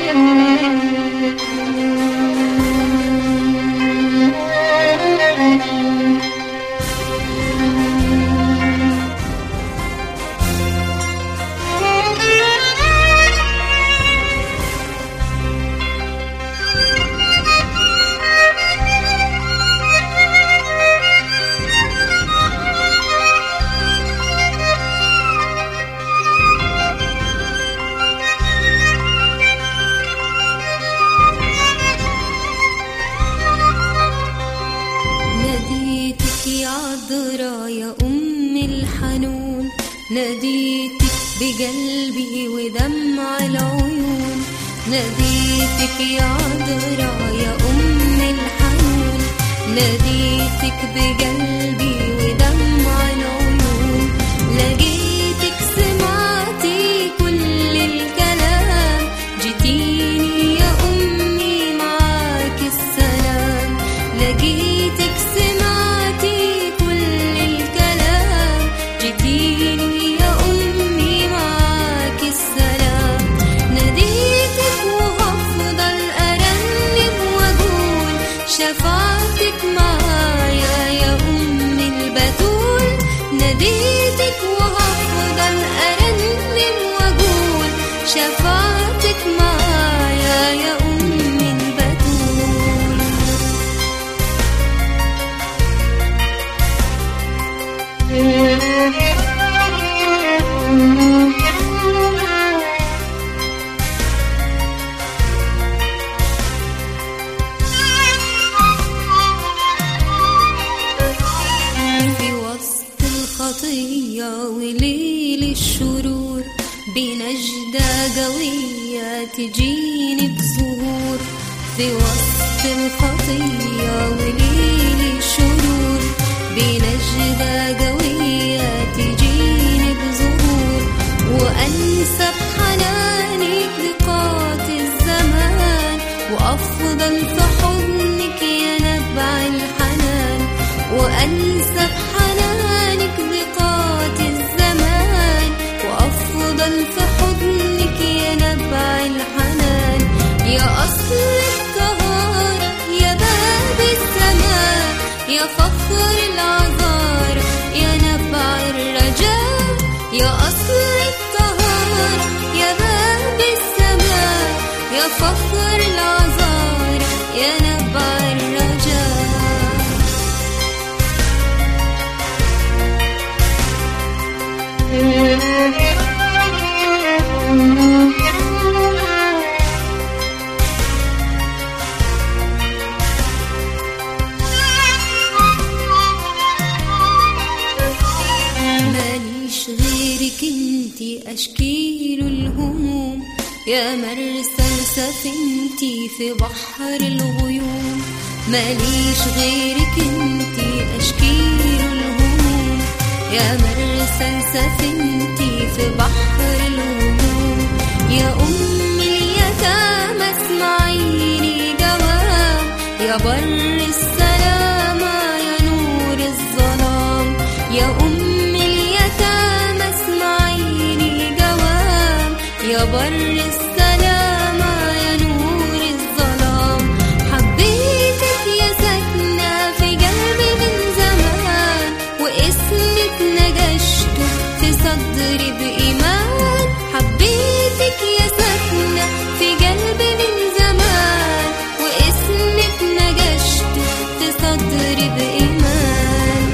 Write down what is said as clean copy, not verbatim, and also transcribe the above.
عذرا يا أم الحنون، ناديتك بقلبي ودمع العيون، ناديتك يا عذرا يا أم الحنون، ناديتك بقلبي ودمع العيون، لقيتك سمعتي كل الكلام، جيتيني يا أمي معاك السلام، لقيتك سمعتي كل الكلام، جيتيني يا أمي معاك السلام، ناديتك وهفضل أرنم وأقول شفاعتك معايا يا أم البتول، ناديتك وهفضل أرنم وأقول شفاعتك معايا يا أم البتول. في وسط الخطية وليل الشرور، بنجدة قوية تجيني بظهور، في وسط الخطية وليل الشرور، بنجدة قوية تجيني بظهور، وأنسى بحنانك ضيقات الزمان، وأفضل في حضنك يا نبع الحنان، وأنسى بحنانك ضيقات الزمان، وأفضل في حضنك يا نبع الحنان، يا أصل الطهارة يا باب السماء، يا فخر العذار يا نبع الرجاء، يا أصل الطهارة يا باب السماء، يا فخر العذار يا نبع الرجاء. ماليش غيرك انتي أشكيل الهموم، يا مرسل سفينتي في بحر الغيوم، ماليش غيرك انتي أشكيل الهموم، يا مرسل سفينتي في بحر الغيوم، يا أم اليتامى اسمعيني جواب، يا بر السلامة يا نور الظلام، يا أم اليتامى اسمعيني جواب، يا بر السلامة يا نور الظلام، حبيتك يا ساكنة في قلبي من زمان، واسمك نجشته في صدري بإيمان، حبيتك يا ساكنة في قلبي من زمان، واسمك نجشته في صدري بإيمان.